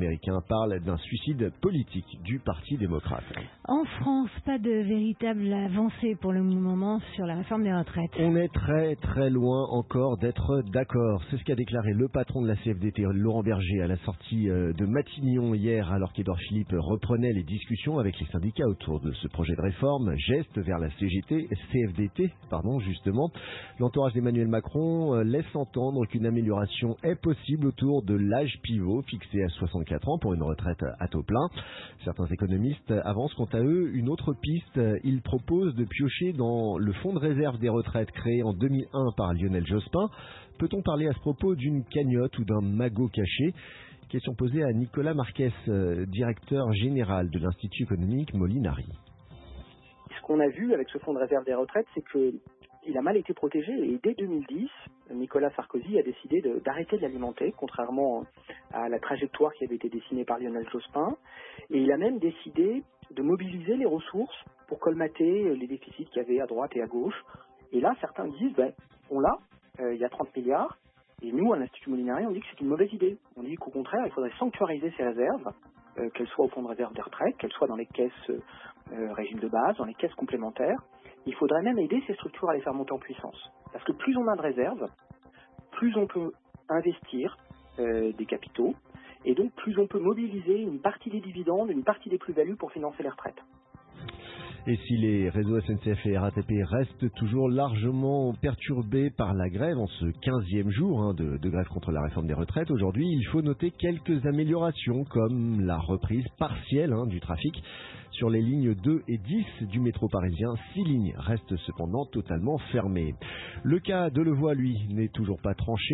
américain parle d'un suicide politique du Parti démocrate. En France, pas de véritable avancée pour le moment sur la réforme des retraites. On est très très loin encore d'être d'accord. C'est ce qu'a déclaré le patron de la CFDT, Laurent Berger, à la sortie de Matignon hier, alors qu'Édouard Philippe reprenait les discussions avec les syndicats autour de ce projet de réforme. Geste vers la CFDT, justement. L'entourage d'Emmanuel Macron laisse entendre qu'une amélioration est possible autour de l'âge pivot fixé à 64 ans pour une retraite à taux plein. Certains économistes avancent quant à eux une autre piste. Ils proposent de piocher dans le fonds de réserve des retraites créé en 2001 par Lionel Jospin. Peut-on parler à ce propos d'une cagnotte ou d'un magot caché ? Question posée à Nicolas Marquès, directeur général de l'Institut économique Molinari. Ce qu'on a vu avec ce fonds de réserve des retraites, c'est qu'il a mal été protégé et dès 2010, Nicolas Sarkozy a décidé d'arrêter de l'alimenter, contrairement à la trajectoire qui avait été dessinée par Lionel Jospin. Et il a même décidé de mobiliser les ressources pour colmater les déficits qu'il y avait à droite et à gauche. Et là, certains disent, on l'a, il y a 30 milliards. Et nous, à l'Institut Molinari, on dit que c'est une mauvaise idée. On dit qu'au contraire, il faudrait sanctuariser ces réserves, qu'elles soient au fonds de réserve des retraites, qu'elles soient dans les caisses régime de base, dans les caisses complémentaires. Il faudrait même aider ces structures à les faire monter en puissance. Parce que plus on a de réserves, plus on peut investir des capitaux, et donc plus on peut mobiliser une partie des dividendes, une partie des plus-values pour financer les retraites. Et si les réseaux SNCF et RATP restent toujours largement perturbés par la grève en ce 15e jour de grève contre la réforme des retraites, aujourd'hui, il faut noter quelques améliorations comme la reprise partielle du trafic sur les lignes 2 et 10 du métro parisien. 6 lignes restent cependant totalement fermées. Le cas de Levoix, lui, n'est toujours pas tranché.